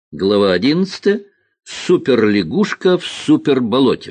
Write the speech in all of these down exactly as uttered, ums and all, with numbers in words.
Глава одиннадцатая. Суперлягушка в суперболоте.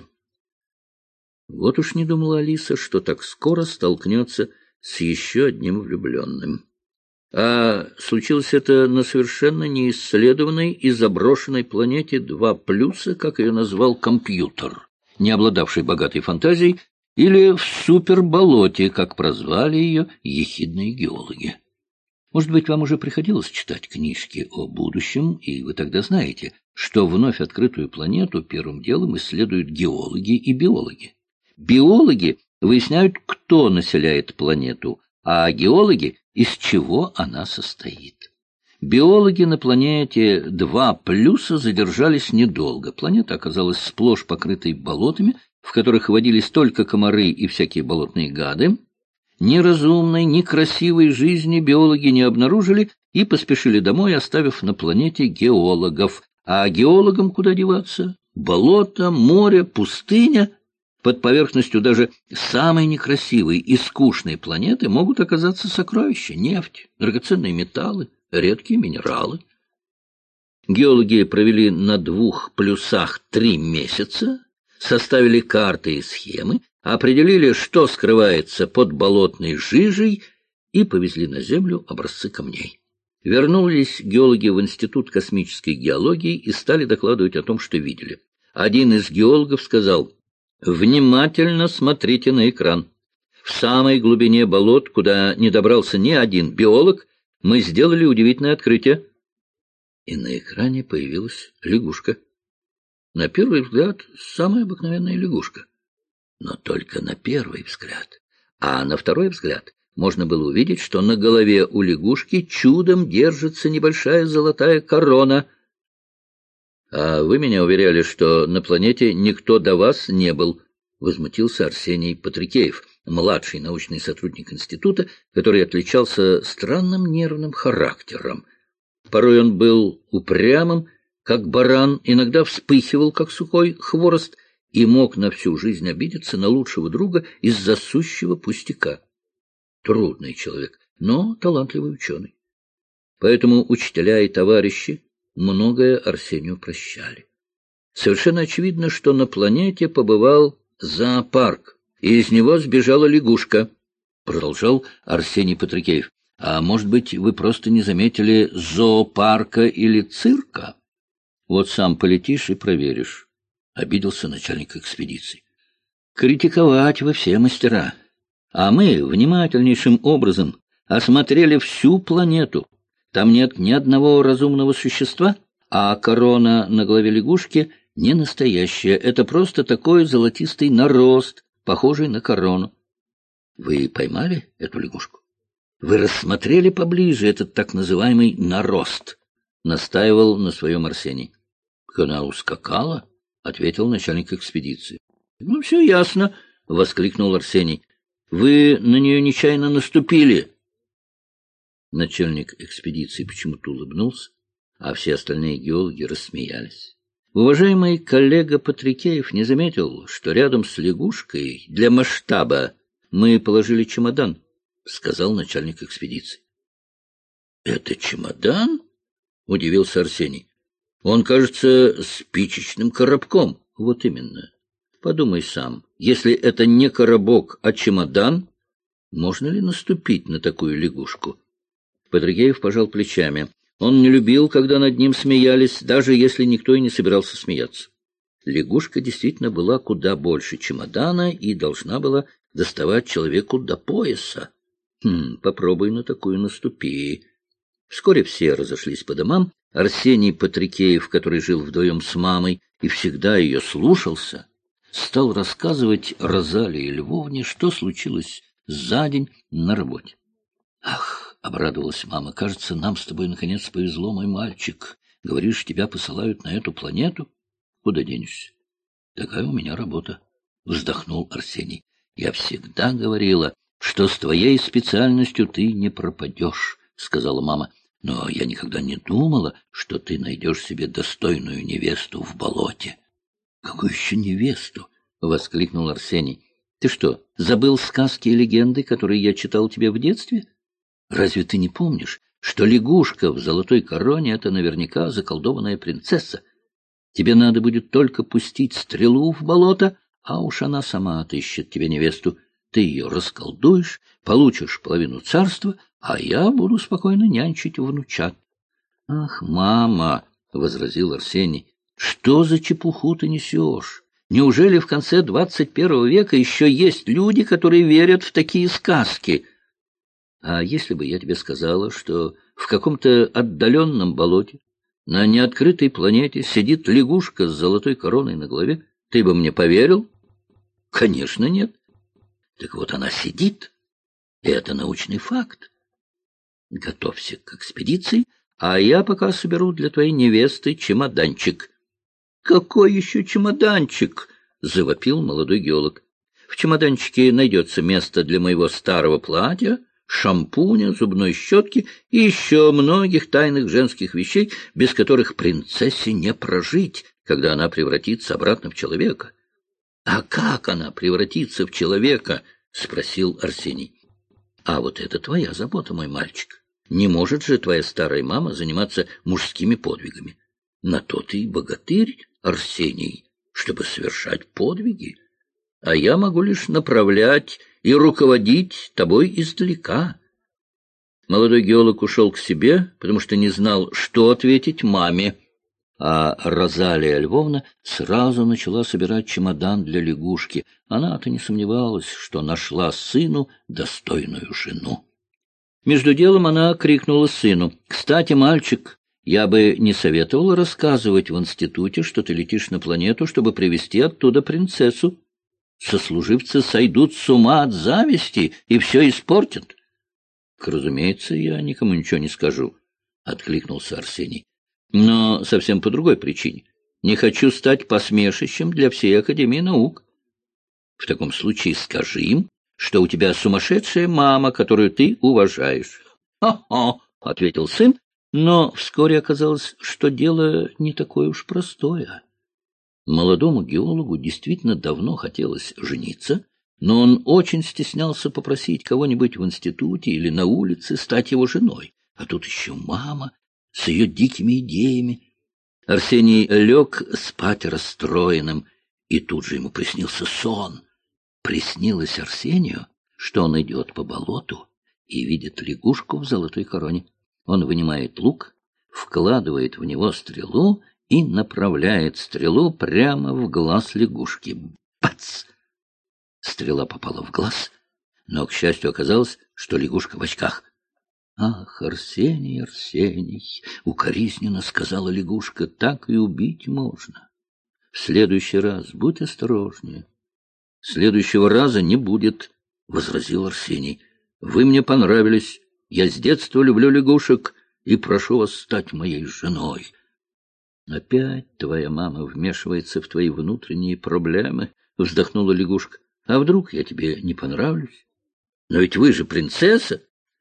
Вот уж не думала Алиса, что так скоро столкнется с еще одним влюбленным. А случилось это на совершенно неисследованной и заброшенной планете два плюса, как ее назвал компьютер, не обладавший богатой фантазией, или в суперболоте, как прозвали ее ехидные геологи. Может быть, вам уже приходилось читать книжки о будущем, и вы тогда знаете, что вновь открытую планету первым делом исследуют геологи и биологи. Биологи выясняют, кто населяет планету, а геологи — из чего она состоит. Биологи на планете два плюса задержались недолго. Планета оказалась сплошь покрытой болотами, в которых водились только комары и всякие болотные гады. Ни разумной, ни красивой жизни биологи не обнаружили и поспешили домой, оставив на планете геологов. А геологам куда деваться? Болото, море, пустыня. Под поверхностью даже самой некрасивой и скучной планеты могут оказаться сокровища, нефть, драгоценные металлы, редкие минералы. Геологи провели на двух плюсах три месяца, составили карты и схемы, определили, что скрывается под болотной жижей, и повезли на Землю образцы камней. Вернулись геологи в Институт космической геологии и стали докладывать о том, что видели. Один из геологов сказал: «Внимательно смотрите на экран. В самой глубине болот, куда не добрался ни один биолог, мы сделали удивительное открытие». И на экране появилась лягушка. На первый взгляд, самая обыкновенная лягушка. Но только на первый взгляд. А на второй взгляд можно было увидеть, что на голове у лягушки чудом держится небольшая золотая корона. — А вы меня уверяли, что на планете никто до вас не был, — возмутился Арсений Патрикеев, младший научный сотрудник института, который отличался странным нервным характером. Порой он был упрямым, как баран, иногда вспыхивал, как сухой хворост, и мог на всю жизнь обидеться на лучшего друга из-за сущего пустяка. Трудный человек, но талантливый ученый. Поэтому учителя и товарищи многое Арсению прощали. Совершенно очевидно, что на планете побывал зоопарк, и из него сбежала лягушка, продолжал Арсений Патрикеев. А может быть, вы просто не заметили зоопарка или цирка? Вот сам полетишь и проверишь. — обиделся начальник экспедиции. — Критиковать вы все мастера. А мы внимательнейшим образом осмотрели всю планету. Там нет ни одного разумного существа, а корона на голове лягушки не настоящая. Это просто такой золотистый нарост, похожий на корону. Вы поймали эту лягушку? Вы рассмотрели поближе этот так называемый нарост? Настаивал на своем Арсений. — Она ускакала? — ответил начальник экспедиции. — Ну, все ясно, — воскликнул Арсений. — Вы на нее нечаянно наступили. Начальник экспедиции почему-то улыбнулся, а все остальные геологи рассмеялись. Уважаемый коллега Патрикеев не заметил, что рядом с лягушкой для масштаба мы положили чемодан, — сказал начальник экспедиции. — Это чемодан? — удивился Арсений. Он кажется спичечным коробком. Вот именно. Подумай сам. Если это не коробок, а чемодан, можно ли наступить на такую лягушку? Патрикеев пожал плечами. Он не любил, когда над ним смеялись, даже если никто и не собирался смеяться. Лягушка действительно была куда больше чемодана и должна была доставать человеку до пояса. Хм, попробуй на такую наступи. Вскоре все разошлись по домам. Арсений Патрикеев, который жил вдвоем с мамой и всегда ее слушался, стал рассказывать Розалии Львовне, что случилось за день на работе. — Ах, — обрадовалась мама, — кажется, нам с тобой наконец повезло, мой мальчик. Говоришь, тебя посылают на эту планету? Куда денешься? Такая у меня работа, — вздохнул Арсений. — Я всегда говорила, что с твоей специальностью ты не пропадешь, — сказала мама. Но я никогда не думала, что ты найдешь себе достойную невесту в болоте. — Какую еще невесту? — воскликнул Арсений. — Ты что, забыл сказки и легенды, которые я читал тебе в детстве? Разве ты не помнишь, что лягушка в золотой короне — это наверняка заколдованная принцесса. Тебе надо будет только пустить стрелу в болото, а уж она сама отыщет тебе невесту. Ты ее расколдуешь, получишь половину царства, а я буду спокойно нянчить внучат. — Ах, мама, — возразил Арсений, — что за чепуху ты несешь? Неужели в конце двадцать первого века еще есть люди, которые верят в такие сказки? А если бы я тебе сказала, что в каком-то отдаленном болоте на неоткрытой планете сидит лягушка с золотой короной на голове, ты бы мне поверил? Конечно, нет. Так вот она сидит, и это научный факт. Готовься к экспедиции, а я пока соберу для твоей невесты чемоданчик. — Какой еще чемоданчик? — завопил молодой геолог. — В чемоданчике найдется место для моего старого платья, шампуня, зубной щетки и еще многих тайных женских вещей, без которых принцессе не прожить, когда она превратится обратно в человека. — А как она превратится в человека? — спросил Арсений. — А вот это твоя забота, мой мальчик. Не может же твоя старая мама заниматься мужскими подвигами. На то ты и богатырь, Арсений, чтобы совершать подвиги. А я могу лишь направлять и руководить тобой издалека. Молодой геолог ушел к себе, потому что не знал, что ответить маме. А Розалия Львовна сразу начала собирать чемодан для лягушки. Она-то не сомневалась, что нашла сыну достойную жену. Между делом она крикнула сыну: — Кстати, мальчик, я бы не советовал рассказывать в институте, что ты летишь на планету, чтобы привезти оттуда принцессу. Сослуживцы сойдут с ума от зависти и все испортят. — Разумеется, я никому ничего не скажу, — откликнулся Арсений. — Но совсем по другой причине. Не хочу стать посмешищем для всей Академии наук. В таком случае скажи им, что у тебя сумасшедшая мама, которую ты уважаешь. «Ха-ха!» — ответил сын, но вскоре оказалось, что дело не такое уж простое. Молодому геологу действительно давно хотелось жениться, но он очень стеснялся попросить кого-нибудь в институте или на улице стать его женой. А тут еще мама с ее дикими идеями. Арсений лег спать расстроенным, и тут же ему приснился сон. Приснилось Арсению, что он идет по болоту и видит лягушку в золотой короне. Он вынимает лук, вкладывает в него стрелу и направляет стрелу прямо в глаз лягушки. Бац! Стрела попала в глаз, но, к счастью, оказалось, что лягушка в очках. — Ах, Арсений, Арсений! — укоризненно сказала лягушка. — Так и убить можно. В следующий раз будь осторожнее. — Следующего раза не будет, — возразил Арсений. — Вы мне понравились. Я с детства люблю лягушек и прошу вас стать моей женой. — Опять твоя мама вмешивается в твои внутренние проблемы, — вздохнула лягушка. — А вдруг я тебе не понравлюсь? Но ведь вы же принцесса.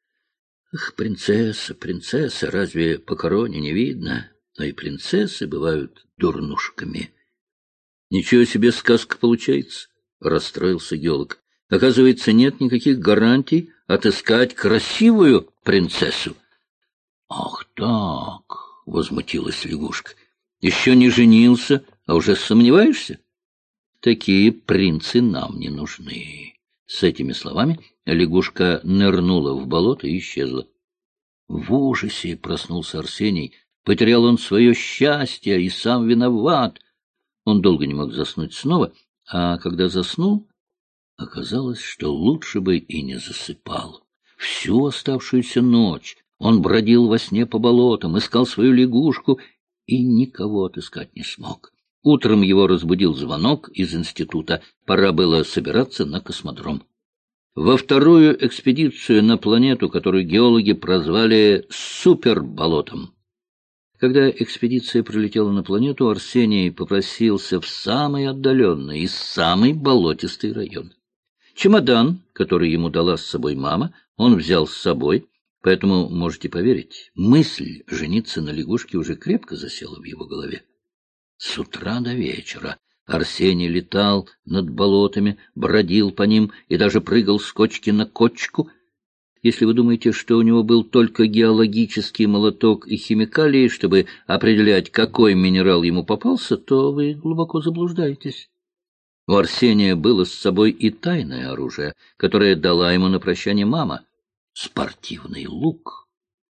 — Ах, принцесса, принцесса, разве по короне не видно? Но и принцессы бывают дурнушками. — Ничего себе сказка получается, — расстроился геолог. — Оказывается, нет никаких гарантий отыскать красивую принцессу. — Ах так, — возмутилась лягушка. — Еще не женился, а уже сомневаешься? Такие принцы нам не нужны. С этими словами лягушка нырнула в болото и исчезла. В ужасе проснулся Арсений. Потерял он свое счастье и сам виноват. Он долго не мог заснуть снова, а когда заснул, оказалось, что лучше бы и не засыпал. Всю оставшуюся ночь он бродил во сне по болотам, искал свою лягушку и никого отыскать не смог. Утром его разбудил звонок из института. Пора было собираться на космодром. Во вторую экспедицию на планету, которую геологи прозвали суперболотом. Когда экспедиция прилетела на планету, Арсений попросился в самый отдаленный и самый болотистый район. Чемодан, который ему дала с собой мама, он взял с собой, поэтому, можете поверить, мысль жениться на лягушке уже крепко засела в его голове. С утра до вечера Арсений летал над болотами, бродил по ним и даже прыгал с кочки на кочку. Если вы думаете, что у него был только геологический молоток и химикалии, чтобы определять, какой минерал ему попался, то вы глубоко заблуждаетесь. У Арсения было с собой и тайное оружие, которое дала ему на прощание мама — спортивный лук.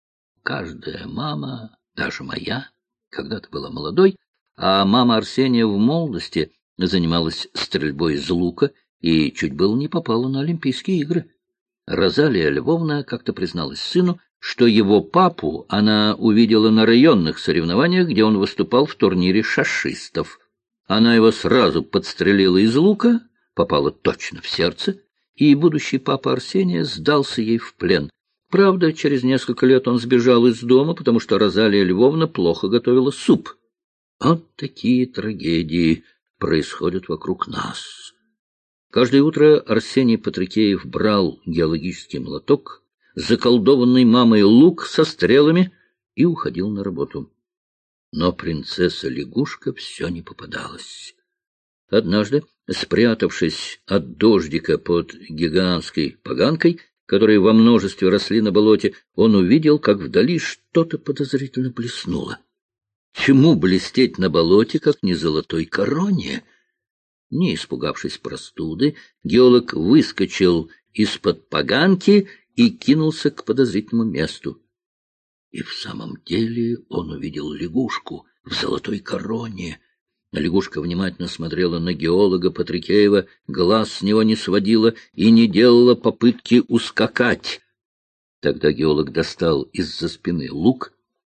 Каждая мама, даже моя, когда-то была молодой, а мама Арсения в молодости занималась стрельбой из лука и чуть было не попала на Олимпийские игры. Розалия Львовна как-то призналась сыну, что его папу она увидела на районных соревнованиях, где он выступал в турнире шашистов. Она его сразу подстрелила из лука, попала точно в сердце, и будущий папа Арсения сдался ей в плен. Правда, через несколько лет он сбежал из дома, потому что Розалия Львовна плохо готовила суп. Вот такие трагедии происходят вокруг нас. Каждое утро Арсений Патрикеев брал геологический молоток, заколдованный мамой лук со стрелами и уходил на работу. Но принцесса-лягушка все не попадалась. Однажды, спрятавшись от дождика под гигантской поганкой, которые во множестве росли на болоте, он увидел, как вдали что-то подозрительно блеснуло. Чему блестеть на болоте, как не золотой короне? Не испугавшись простуды, геолог выскочил из-под поганки и кинулся к подозрительному месту. И в самом деле он увидел лягушку в золотой короне. Лягушка внимательно смотрела на геолога Патрикеева, глаз с него не сводила и не делала попытки ускакать. Тогда геолог достал из-за спины лук,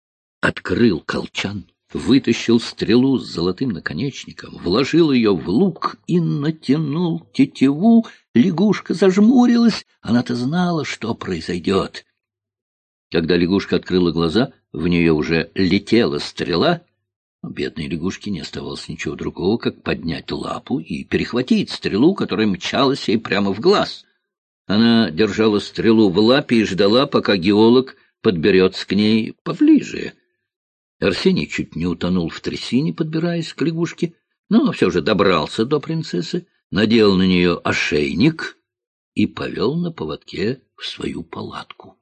открыл колчан, вытащил стрелу с золотым наконечником, вложил ее в лук и натянул тетиву. Лягушка зажмурилась, она-то знала, что произойдет. Когда лягушка открыла глаза, в нее уже летела стрела. Бедной лягушке не оставалось ничего другого, как поднять лапу и перехватить стрелу, которая мчалась ей прямо в глаз. Она держала стрелу в лапе и ждала, пока геолог подберется к ней поближе. Арсений чуть не утонул в трясине, подбираясь к лягушке, но все же добрался до принцессы, надел на нее ошейник и повел на поводке в свою палатку.